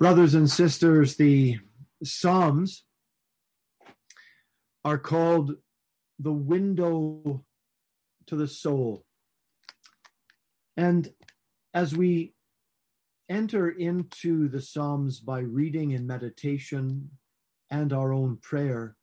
Brothers and sisters, the Psalms are called the window to the soul. And as we enter into the Psalms by reading and meditation and our own prayer,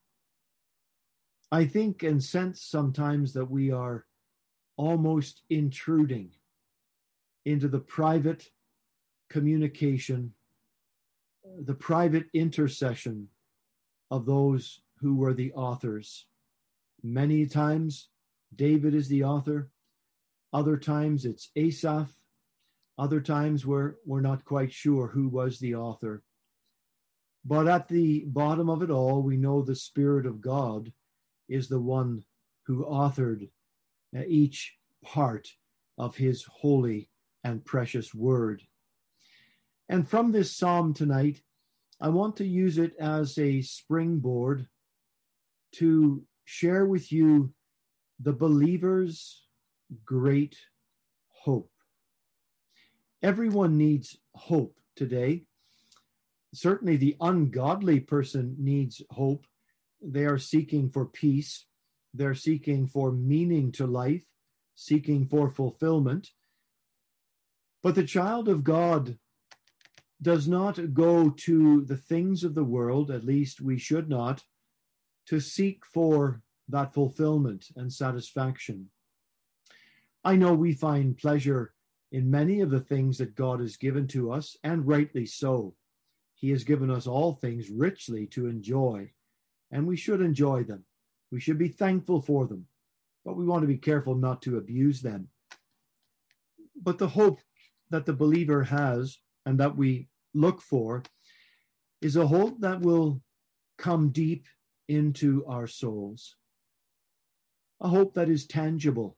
I think and sense sometimes that we are almost intruding into the private communication, the private intercession of those who were the authors. Many times, David is the author. Other times, it's Asaph. Other times, we're not quite sure who was the author. But at the bottom of it all, we know the Spirit of God is the one who authored each part of his holy and precious word. And from this psalm tonight, I want to use it as a springboard to share with you the believer's great hope. Everyone needs hope today. Certainly the ungodly person needs hope. They are seeking for peace. They're seeking for meaning to life, seeking for fulfillment. But the child of God does not go to the things of the world, at least we should not, to seek for that fulfillment and satisfaction. I know we find pleasure in many of the things that God has given to us, and rightly so. He has given us all things richly to enjoy, and we should enjoy them. We should be thankful for them, but we want to be careful not to abuse them. But the hope that the believer has and that we look for is a hope that will come deep into our souls. A hope that is tangible.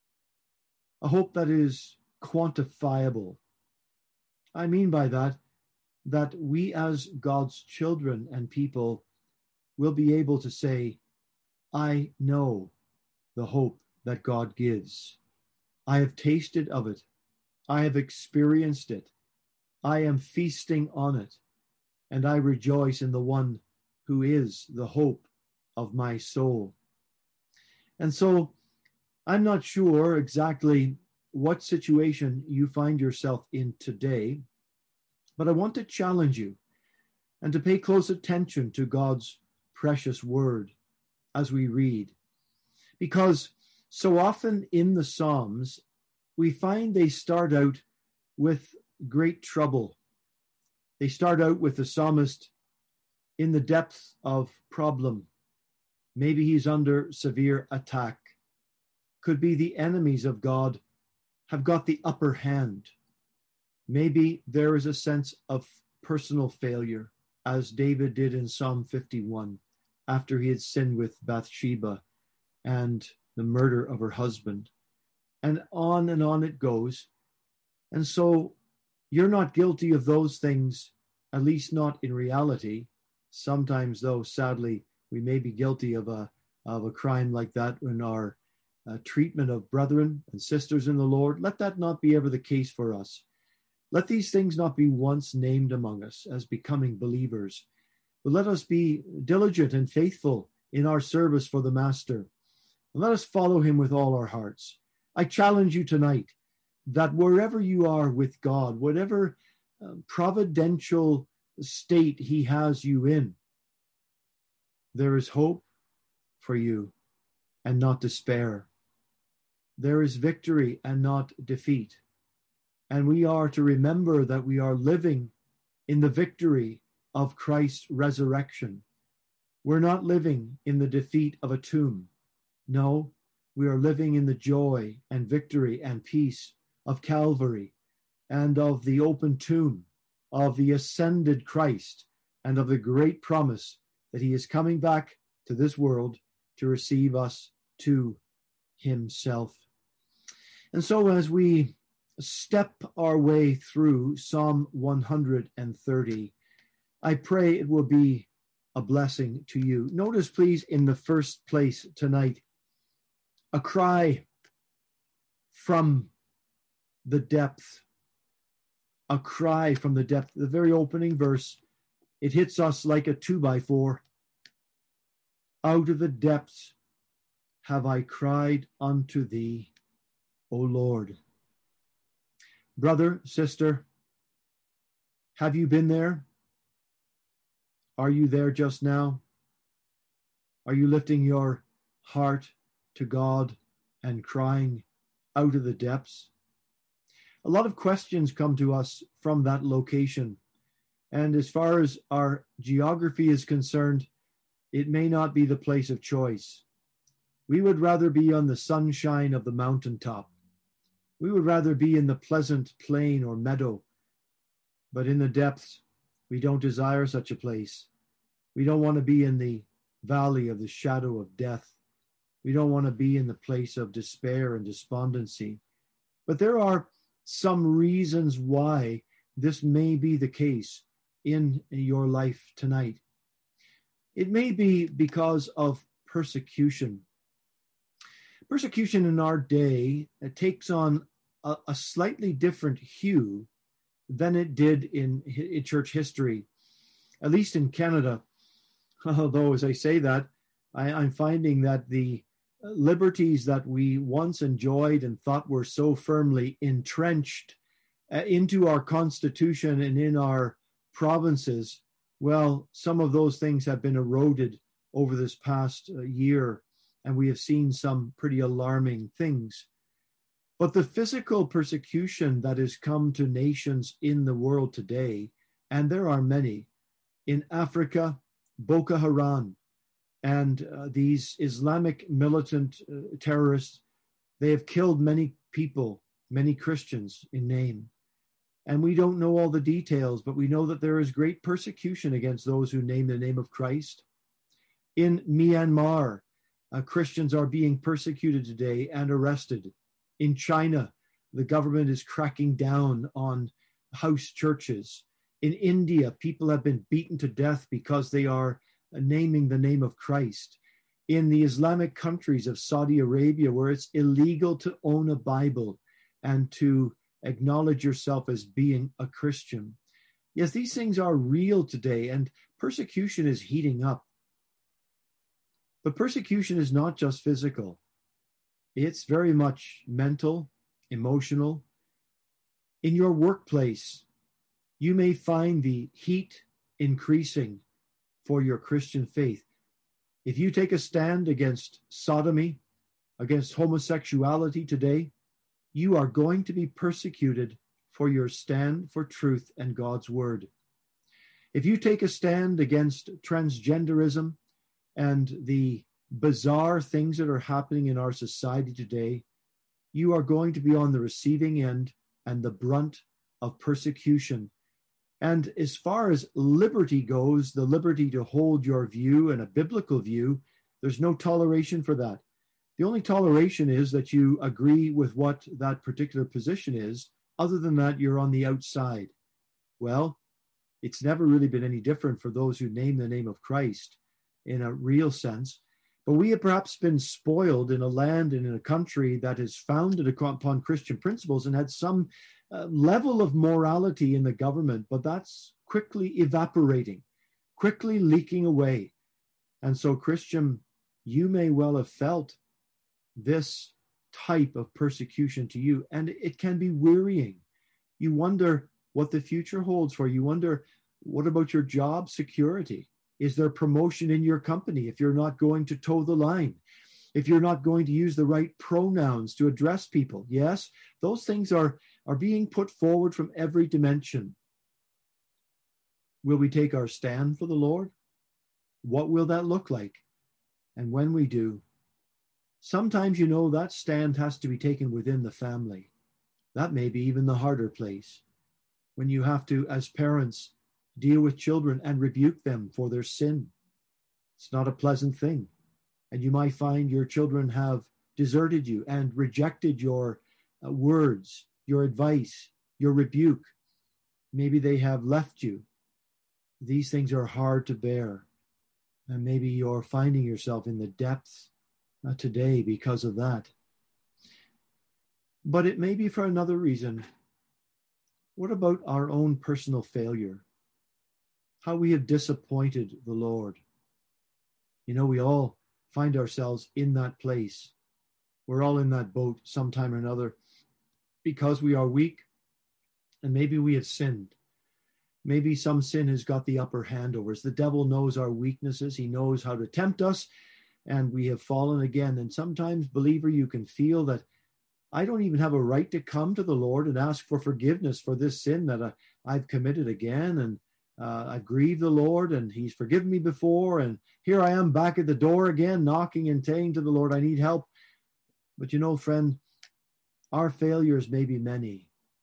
A hope that is quantifiable. I mean by that we as God's children and people will be able to say, I know the hope that God gives. I have tasted of it. I have experienced it. I am feasting on it, and I rejoice in the one who is the hope of my soul. And so I'm not sure exactly what situation you find yourself in today, but I want to challenge you and to pay close attention to God's precious word as we read. Because so often in the Psalms, we find they start out with great trouble. They start out with the psalmist in the depths of problem. Maybe he's under severe attack. Could be the enemies of God have got the upper hand. Maybe there is a sense of personal failure, as David did in Psalm 51, after he had sinned with Bathsheba and the murder of her husband. And on it goes. And so you're not guilty of those things, at least not in reality. Sometimes, though, sadly, we may be guilty of a crime like that in our treatment of brethren and sisters in the Lord. Let that not be ever the case for us. Let these things not be once named among us as becoming believers, but let us be diligent and faithful in our service for the Master. And let us follow him with all our hearts. I challenge you tonight that wherever you are with God, whatever providential state he has you in, there is hope for you and not despair. There is victory and not defeat. And we are to remember that we are living in the victory of Christ's resurrection. We're not living in the defeat of a tomb. No, we are living in the joy and victory and peace of Calvary and of the open tomb, of the ascended Christ, and of the great promise that he is coming back to this world to receive us to himself. And so as we step our way through Psalm 130, I pray it will be a blessing to you. Notice, please, in the first place tonight, a cry from the depth a cry from the depth. The very opening verse, it hits us like a 2x4. Out of the depths have I cried unto thee, O Lord. Brother, sister, have you been there? Are you there just now? Are you lifting your heart to God and crying out of the depths? A lot of questions come to us from that location. And as far as our geography is concerned, it may not be the place of choice. We would rather be on the sunshine of the mountaintop. We would rather be in the pleasant plain or meadow. But in the depths, we don't desire such a place. We don't want to be in the valley of the shadow of death. We don't want to be in the place of despair and despondency. But there are some reasons why this may be the case in your life tonight. It may be because of persecution. Persecution in our day takes on a slightly different hue than it did in church history, at least in Canada. Although, as I say that, I'm finding that the liberties that we once enjoyed and thought were so firmly entrenched into our constitution and in our provinces, well, some of those things have been eroded over this past year, and we have seen some pretty alarming things. But the physical persecution that has come to nations in the world today, and there are many, in Africa, Boko Haram, and these Islamic militant terrorists, they have killed many people, many Christians in name. And we don't know all the details, but we know that there is great persecution against those who name the name of Christ. In Myanmar, Christians are being persecuted today and arrested. In China, the government is cracking down on house churches. In India, people have been beaten to death because they are naming the name of Christ. In the Islamic countries of Saudi Arabia, where it's illegal to own a Bible and to acknowledge yourself as being a Christian. Yes, these things are real today, and persecution is heating up. But persecution is not just physical. It's very much mental, emotional. In your workplace, you may find the heat increasing for your Christian faith. If you take a stand against sodomy, against homosexuality today, you are going to be persecuted for your stand for truth and God's word. If you take a stand against transgenderism and the bizarre things that are happening in our society today, you are going to be on the receiving end and the brunt of persecution. And as far as liberty goes, the liberty to hold your view and a biblical view, there's no toleration for that. The only toleration is that you agree with what that particular position is. Other than that, you're on the outside. Well, it's never really been any different for those who name the name of Christ in a real sense. But we have perhaps been spoiled in a land and in a country that is founded upon Christian principles and had some level of morality in the government, but that's quickly evaporating, quickly leaking away. And so, Christian, you may well have felt this type of persecution to you, and it can be wearying. You wonder what the future holds for you. You wonder, what about your job security? Is there promotion in your company if you're not going to toe the line? If you're not going to use the right pronouns to address people? Yes, those things are being put forward from every dimension. Will we take our stand for the Lord? What will that look like? And when we do, sometimes, that stand has to be taken within the family. That may be even the harder place. When you have to, as parents, deal with children and rebuke them for their sin. It's not a pleasant thing. And you might find your children have deserted you and rejected your words, your advice, your rebuke. Maybe they have left you. These things are hard to bear. And maybe you're finding yourself in the depths today because of that. But it may be for another reason. What about our own personal failure? How we have disappointed the Lord? You know, we all find ourselves in that place. We're all in that boat sometime or another because we are weak and maybe we have sinned. Maybe some sin has got the upper hand over us. The devil knows our weaknesses. He knows how to tempt us, and we have fallen again. And sometimes, believer, you can feel that I don't even have a right to come to the Lord and ask for forgiveness for this sin that I've committed again. And I've grieved the Lord, and he's forgiven me before. And here I am back at the door again, knocking and saying to the Lord, I need help. But you know, friend, our failures may be many,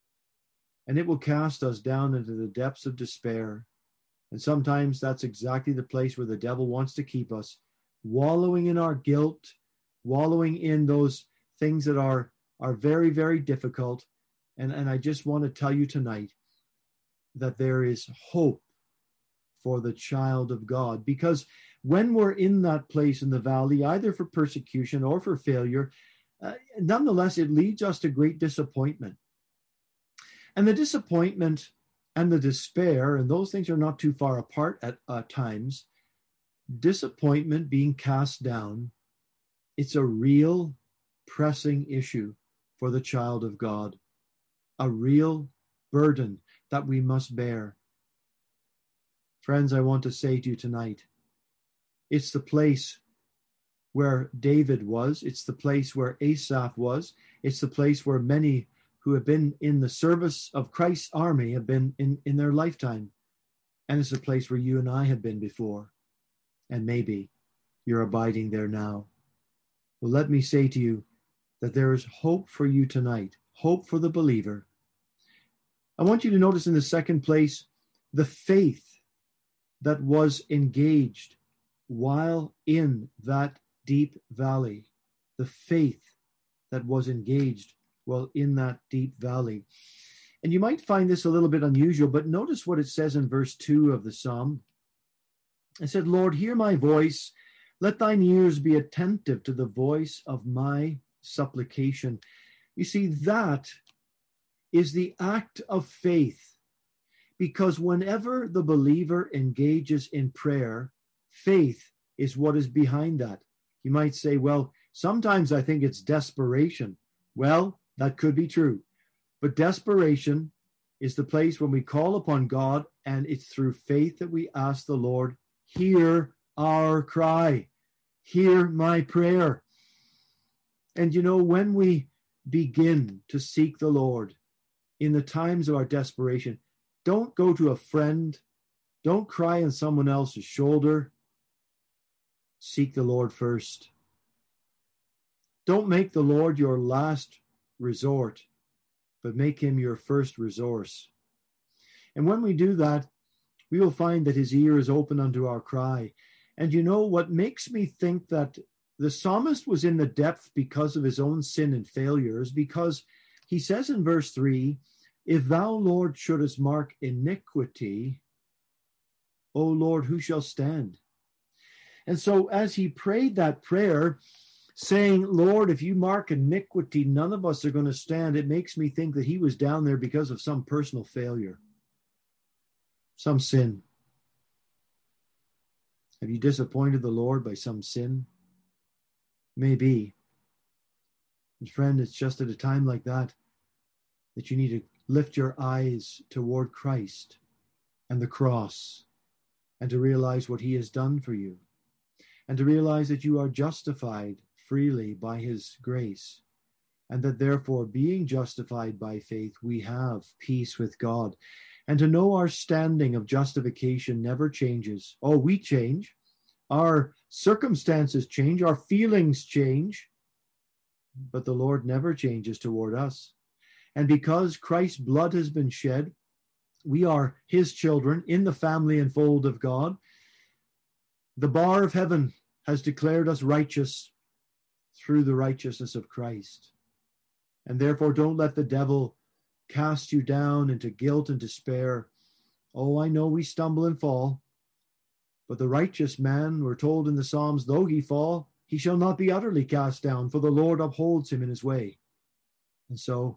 and it will cast us down into the depths of despair. And sometimes that's exactly the place where the devil wants to keep us, wallowing in our guilt, wallowing in those things that are very, very difficult. And I just want to tell you tonight that there is hope for the child of God, because when we're in that place in the valley, either for persecution or for failure, nonetheless, it leads us to great disappointment. And the disappointment and the despair, and those things are not too far apart at times. Disappointment, being cast down, it's a real pressing issue for the child of God, a real burden that we must bear. Friends, I want to say to you tonight, it's the place where David was. It's the place where Asaph was. It's the place where many who have been in the service of Christ's army have been in their lifetime. And it's a place where you and I have been before. And maybe you're abiding there now. Well, let me say to you that there is hope for you tonight, hope for the believer. I want you to notice in the second place, the faith that was engaged while in that deep valley. The faith that was engaged while in that deep valley. And you might find this a little bit unusual, but notice what it says in verse 2 of the psalm. It said, Lord, hear my voice. Let thine ears be attentive to the voice of my supplication. You see, that is the act of faith, because whenever the believer engages in prayer, faith is what is behind that. You might say, well, sometimes I think it's desperation. Well, that could be true. But desperation is the place when we call upon God, and it's through faith that we ask the Lord, hear our cry, hear my prayer. And you know, when we begin to seek the Lord in the times of our desperation, don't go to a friend, don't cry on someone else's shoulder. Seek the Lord first. Don't make the Lord your last resort, but make him your first resource. And when we do that, we will find that his ear is open unto our cry. And you know what makes me think that the psalmist was in the depth because of his own sin and failures, because he says in verse 3, if thou, Lord, shouldest mark iniquity, O Lord, who shall stand? And so as he prayed that prayer, saying, Lord, if you mark iniquity, none of us are going to stand, it makes me think that he was down there because of some personal failure, some sin. Have you disappointed the Lord by some sin? Maybe. And friend, it's just at a time like that that you need to lift your eyes toward Christ and the cross, and to realize what he has done for you, and to realize that you are justified freely by his grace, and that therefore, being justified by faith, we have peace with God. And to know our standing of justification never changes. Oh, we change. Our circumstances change. Our feelings change. But the Lord never changes toward us. And because Christ's blood has been shed, we are his children in the family and fold of God. The bar of heaven has declared us righteous through the righteousness of Christ. And therefore, don't let the devil cast you down into guilt and despair. Oh, I know we stumble and fall, but the righteous man, we're told in the Psalms, though he fall, he shall not be utterly cast down, for the Lord upholds him in his way. And so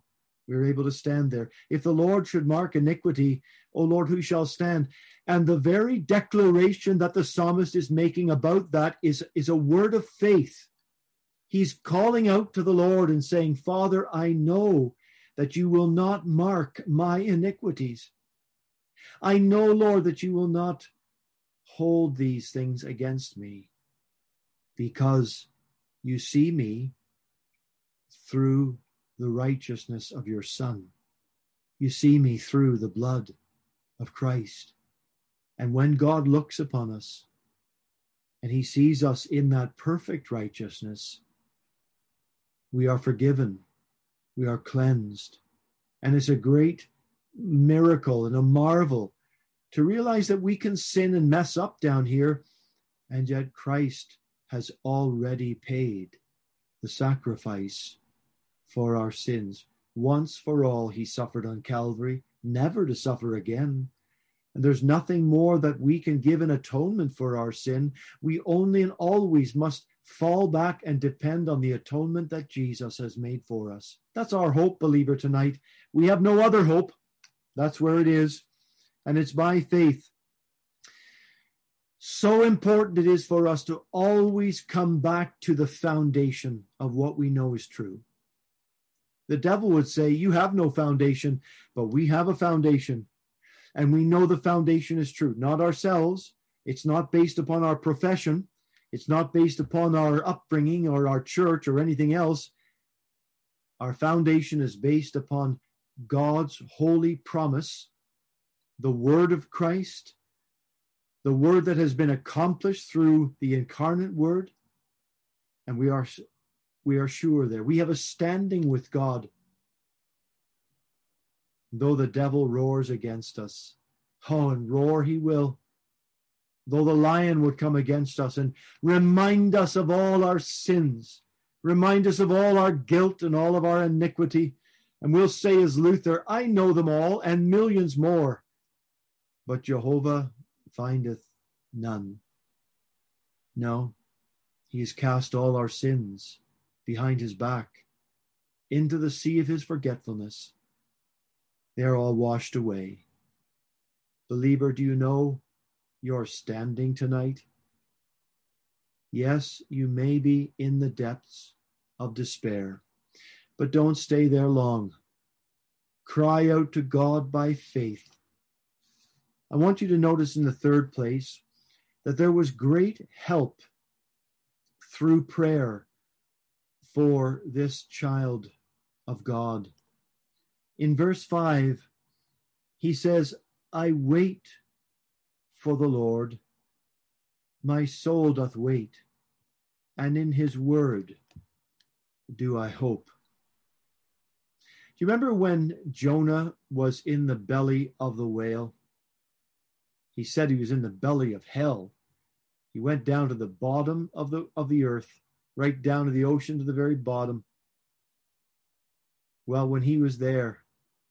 we're able to stand there. If the Lord should mark iniquity, O Lord, who shall stand? And the very declaration that the psalmist is making about that is a word of faith. He's calling out to the Lord and saying, Father, I know that you will not mark my iniquities. I know, Lord, that you will not hold these things against me, because you see me through the righteousness of your Son. You see me through the blood of Christ. And when God looks upon us and he sees us in that perfect righteousness, we are forgiven, we are cleansed. And it's a great miracle and a marvel to realize that we can sin and mess up down here, and yet Christ has already paid the sacrifice for our sins. Once for all, he suffered on Calvary, never to suffer again. And there's nothing more that we can give in atonement for our sin. We only and always must fall back and depend on the atonement that Jesus has made for us. That's our hope, believer, tonight. We have no other hope. That's where it is. And it's by faith. So important it is for us to always come back to the foundation of what we know is true. The devil would say, you have no foundation, but we have a foundation. And we know the foundation is true, not ourselves. It's not based upon our profession. It's not based upon our upbringing or our church or anything else. Our foundation is based upon God's holy promise, the word of Christ, the word that has been accomplished through the incarnate word. And we are sure there. We have a standing with God. Though the devil roars against us, and roar he will. Though the lion would come against us and remind us of all our sins, remind us of all our guilt and all of our iniquity, and we'll say as Luther, I know them all and millions more, but Jehovah findeth none. No, he has cast all our sins behind his back into the sea of his forgetfulness. They are all washed away. Believer, do you know you're standing tonight? Yes, you may be in the depths of despair, but don't stay there long. Cry out to God by faith. I want you to notice in the third place that there was great help through prayer for this child of God. In verse 5, he says, I wait for the Lord. My soul doth wait, and in his word do I hope. Do you remember when Jonah was in the belly of the whale? He said he was in the belly of hell. He went down to the bottom of the earth, right down to the ocean, to the very bottom. Well, when he was there,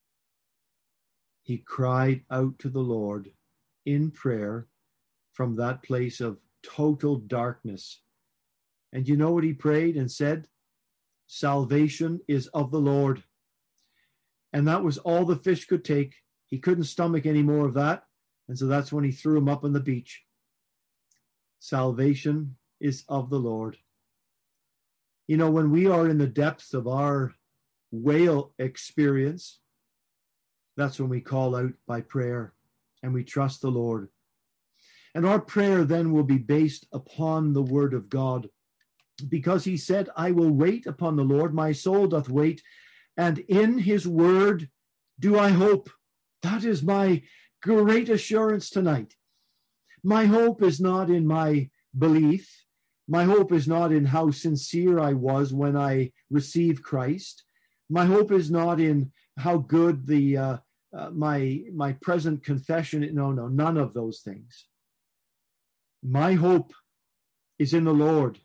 he cried out to the Lord in prayer from that place of total darkness. And you know what he prayed and said? Salvation is of the Lord. And that was all the fish could take. He couldn't stomach any more of that. And so that's when he threw him up on the beach. Salvation is of the Lord. You know, when we are in the depths of our whale experience, that's when we call out by prayer and we trust the Lord. And our prayer then will be based upon the word of God, because he said, I will wait upon the Lord, my soul doth wait, and in his word do I hope. That is my great assurance tonight. My hope is not in my belief. My hope is not in how sincere I was when I received Christ. My hope is not in how good the my present confession. No, none of those things. My hope is in the Lord.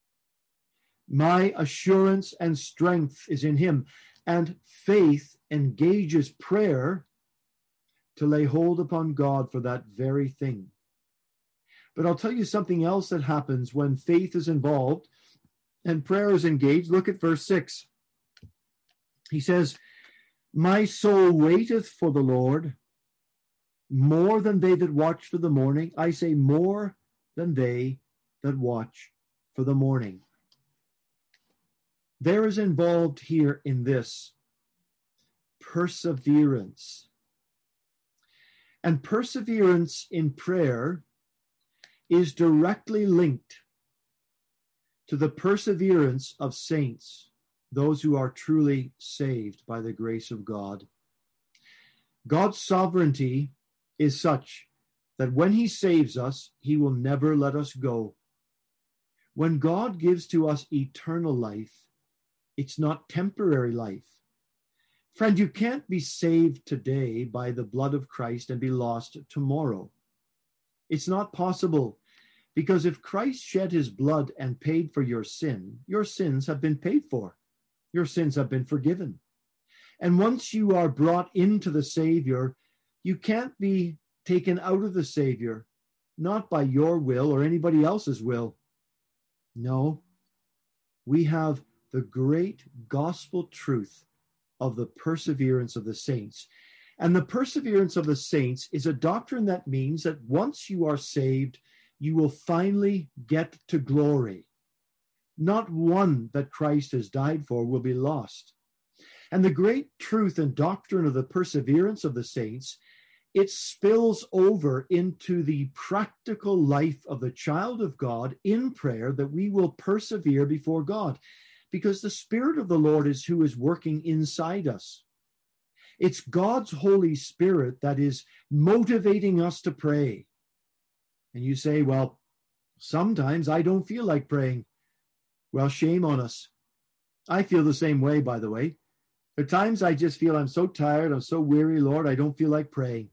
My assurance and strength is in him. And faith engages prayer to lay hold upon God for that very thing. But I'll tell you something else that happens when faith is involved and prayer is engaged. Look at verse 6. He says, My soul waiteth for the Lord, more than they that watch for the morning. I say more than they that watch for the morning. There is involved here in this perseverance. And perseverance in prayer is directly linked to the perseverance of saints, those who are truly saved by the grace of God. God's sovereignty is such that when he saves us, he will never let us go. When God gives to us eternal life, it's not temporary life. Friend, you can't be saved today by the blood of Christ and be lost tomorrow. It's not possible, because if Christ shed his blood and paid for your sins have been paid for. Your sins have been forgiven. And once you are brought into the Savior, you can't be taken out of the Savior, not by your will or anybody else's will. No, we have the great gospel truth of the perseverance of the saints. And the perseverance of the saints is a doctrine that means that once you are saved, you will finally get to glory. Not one that Christ has died for will be lost. And the great truth and doctrine of the perseverance of the saints, it spills over into the practical life of the child of God in prayer, that we will persevere before God, because the Spirit of the Lord is who is working inside us. It's God's Holy Spirit that is motivating us to pray. And you say, well, sometimes I don't feel like praying. Well, shame on us. I feel the same way, by the way. At times I just feel I'm so tired, I'm so weary, Lord, I don't feel like praying.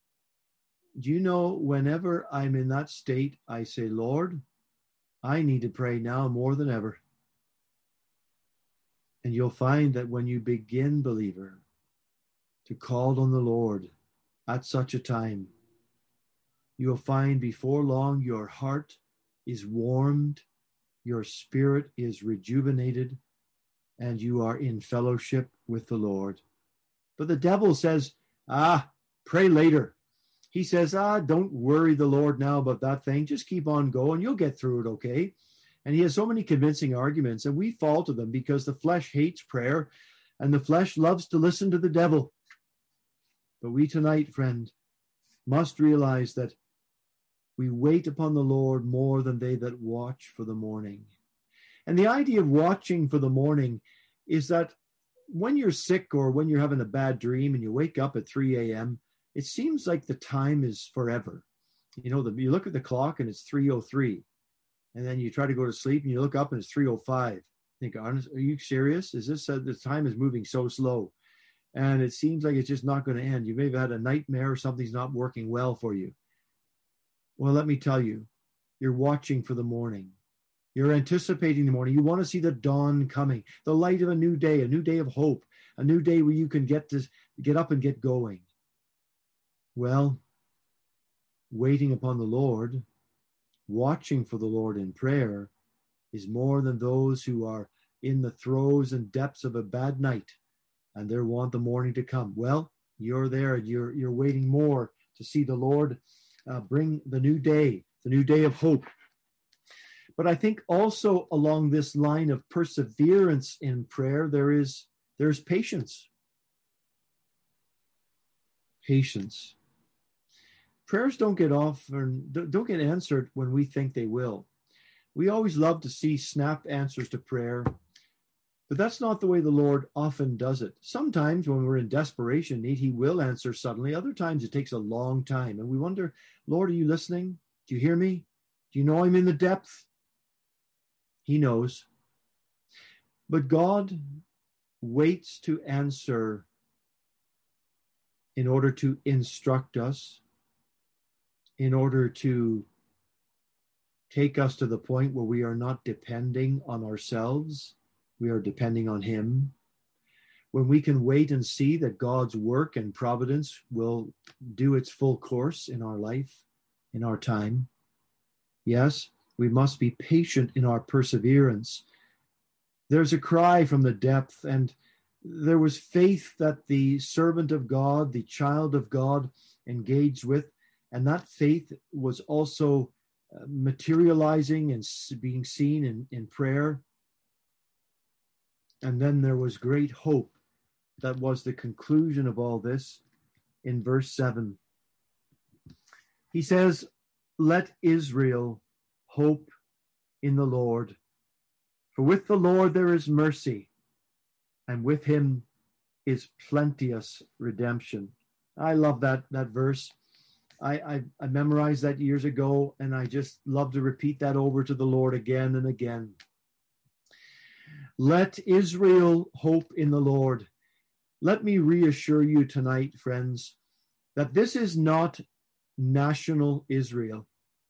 Do you know, whenever I'm in that state, I say, Lord, I need to pray now more than ever. And you'll find that when you begin, believer, to call on the Lord at such a time, you'll find before long your heart is warmed, your spirit is rejuvenated, and you are in fellowship with the Lord. But the devil says, pray later. He says, don't worry the Lord now about that thing. Just keep on going. You'll get through it, okay? And he has so many convincing arguments, and we fall to them because the flesh hates prayer, and the flesh loves to listen to the devil. But we tonight, friend, must realize that we wait upon the Lord more than they that watch for the morning. And the idea of watching for the morning is that when you're sick or when you're having a bad dream and you wake up at 3 a.m., it seems like the time is forever. You know, you look at the clock and it's 3:03. And then you try to go to sleep and you look up and it's 3:05. Think, are you serious? Is this the time is moving so slow? And it seems like it's just not going to end. You may have had a nightmare or something's not working well for you. Well, let me tell you, you're watching for the morning. You're anticipating the morning. You want to see the dawn coming, the light of a new day of hope, a new day where you can get up and get going. Well, waiting upon the Lord, watching for the Lord in prayer, is more than those who are in the throes and depths of a bad night and they want the morning to come. Well, you're there. You're waiting more to see the Lord bring the new day of hope. But I think also along this line of perseverance in prayer, there's patience. Patience. Prayers don't get answered when we think they will. We always love to see snap answers to prayer, but that's not the way the Lord often does it. Sometimes when we're in desperation need, he will answer suddenly. Other times it takes a long time, and we wonder, Lord, are you listening? Do you hear me? Do you know I'm in the depth? He knows. But God waits to answer in order to instruct us, in order to take us to the point where we are not depending on ourselves, we are depending on him. When we can wait and see that God's work and providence will do its full course in our life, in our time. Yes, we must be patient in our perseverance. There's a cry from the depth, and There was faith that the servant of God, the child of God, engaged with, and that faith was also materializing and being seen in prayer. And then there was great hope that was the conclusion of all this in verse 7. He says, "Let Israel hope in the Lord, for with the Lord there is mercy, and with him is plenteous redemption." I love that verse. I memorized that years ago, and I just love to repeat that over to the Lord again and again. Let Israel hope in the Lord. Let me reassure you tonight, friends, that this is not national Israel.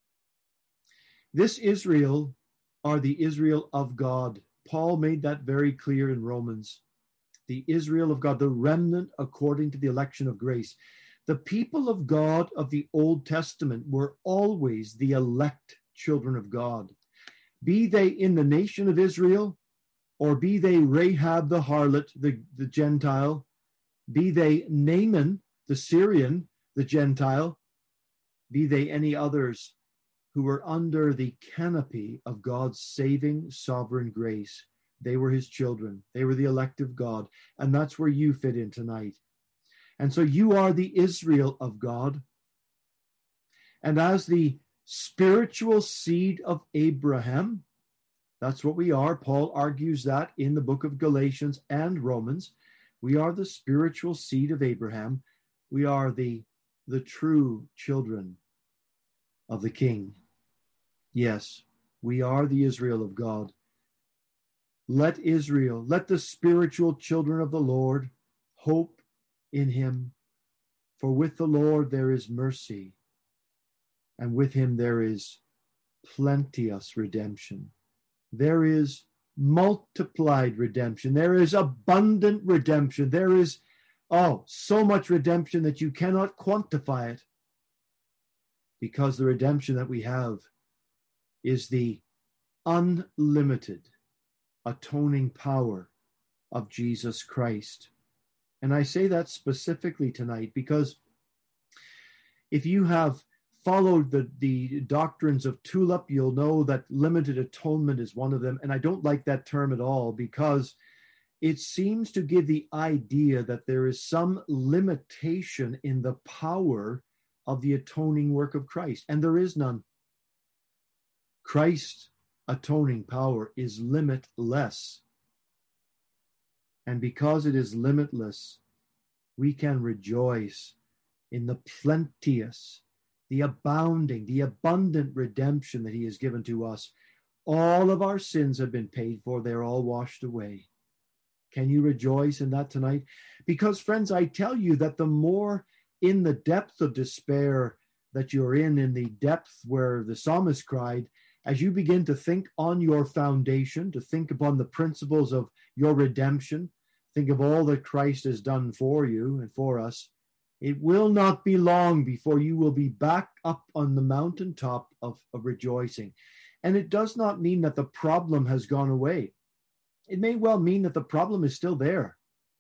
This Israel are the Israel of God. Paul made that very clear in Romans. The Israel of God, the remnant according to the election of grace. The people of God of the Old Testament were always the elect children of God. Be they in the nation of Israel, or be they Rahab the harlot, the Gentile, be they Naaman the Syrian, the Gentile, be they any others who were under the canopy of God's saving sovereign grace. They were his children. They were the elect of God. And that's where you fit in tonight. And so you are the Israel of God. And as the spiritual seed of Abraham, that's what we are. Paul argues that in the book of Galatians and Romans. We are the spiritual seed of Abraham. We are the true children of the King. Yes, we are the Israel of God. Let Israel, let the spiritual children of the Lord hope in him. For with the Lord there is mercy, and with him there is plenteous redemption. There is multiplied redemption. There is abundant redemption. There is, so much redemption that you cannot quantify it, because the redemption that we have is the unlimited atoning power of Jesus Christ. And I say that specifically tonight because if you have followed the doctrines of TULIP, you'll know that limited atonement is one of them. And I don't like that term at all because it seems to give the idea that there is some limitation in the power of the atoning work of Christ. And there is none. Christ's atoning power is limitless. And because it is limitless, we can rejoice in the plenteous, the abounding, the abundant redemption that he has given to us. All of our sins have been paid for. They're all washed away. Can you rejoice in that tonight? Because, friends, I tell you that the more in the depth of despair that you're in the depth where the psalmist cried, as you begin to think on your foundation, to think upon the principles of your redemption, think of all that Christ has done for you and for us, it will not be long before you will be back up on the mountaintop of rejoicing. And it does not mean that the problem has gone away. It may well mean that the problem is still there.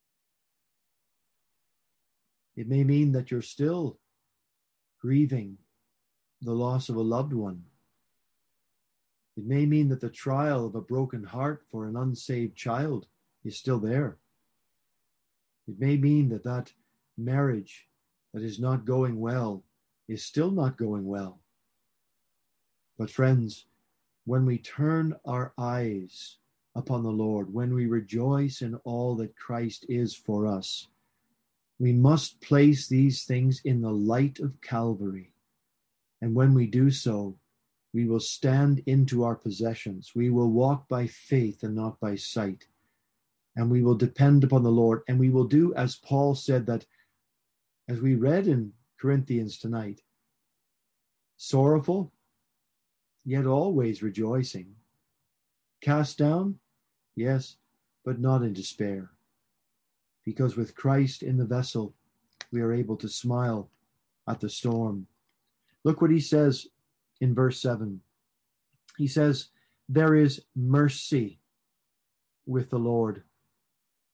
It may mean that you're still grieving the loss of a loved one. It may mean that the trial of a broken heart for an unsaved child is still there. It may mean that that marriage that is not going well is still not going well. But friends, when we turn our eyes upon the Lord, when we rejoice in all that Christ is for us, we must place these things in the light of Calvary. And when we do so, we will stand into our possessions. We will walk by faith and not by sight. And we will depend upon the Lord. And we will do as Paul said, that as we read in Corinthians tonight, sorrowful, yet always rejoicing. Cast down, yes, but not in despair. Because with Christ in the vessel, we are able to smile at the storm. Look what he says in verse 7. He says, there is mercy with the Lord.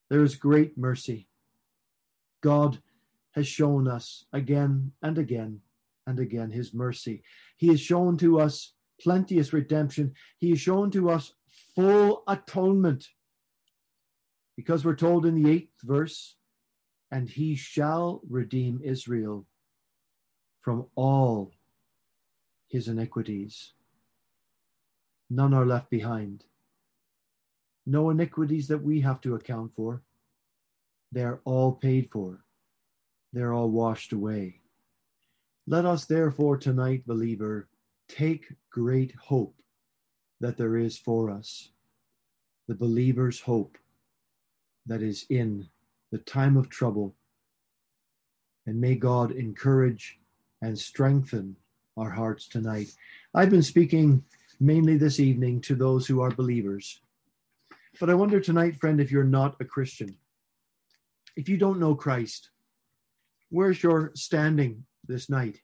There is great mercy. God has shown us again and again and again his mercy. He has shown to us plenteous redemption. He has shown to us full atonement. Because we're told in the 8th verse, and he shall redeem Israel from all his iniquities. None are left behind. No iniquities that we have to account for. They're all paid for. They're all washed away. Let us therefore tonight, believer, take great hope that there is for us. The believer's hope that is in the time of trouble. And may God encourage and strengthen our hearts tonight. I've been speaking mainly this evening to those who are believers. But I wonder tonight, friend, if you're not a Christian, if you don't know Christ, where's your standing this night?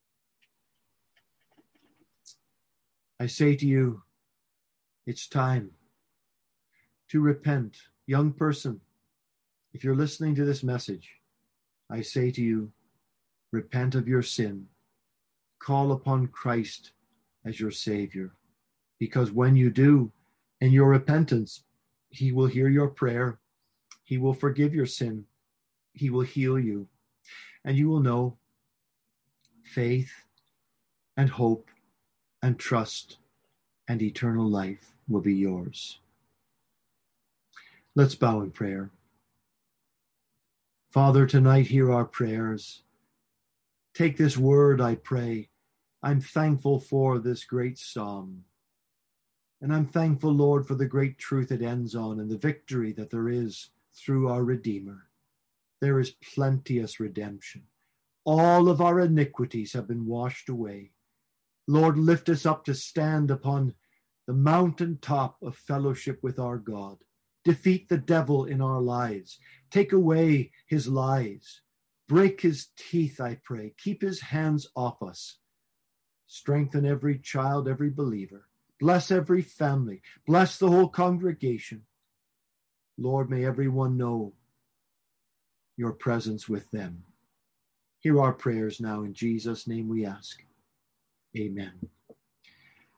I say to you, it's time to repent. Young person, if you're listening to this message, I say to you, repent of your sin. Call upon Christ as your Savior. Because when you do, in your repentance, he will hear your prayer. He will forgive your sin. He will heal you. And you will know faith and hope and trust and eternal life will be yours. Let's bow in prayer. Father, tonight hear our prayers. Take this word, I pray. I'm thankful for this great psalm. And I'm thankful, Lord, for the great truth it ends on and the victory that there is through our Redeemer. There is plenteous redemption. All of our iniquities have been washed away. Lord, lift us up to stand upon the mountaintop of fellowship with our God. Defeat the devil in our lives. Take away his lies. Break his teeth, I pray. Keep his hands off us. Strengthen every child, every believer. Bless every family. Bless the whole congregation. Lord, may everyone know your presence with them. Hear our prayers now. In Jesus' name we ask. Amen.